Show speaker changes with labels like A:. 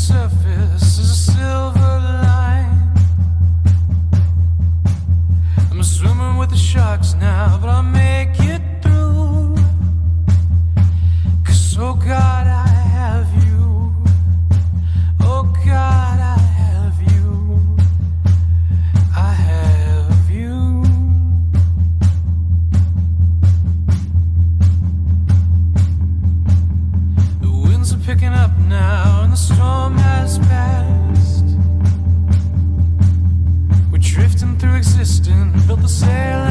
A: surface is a silver line. I'm swimming with the sharks now, but I'll make it through. 'Cause oh God, I have you. Oh God, I have you. I have you. The winds are picking up now and the storm has passed. We're drifting through existence, built the sail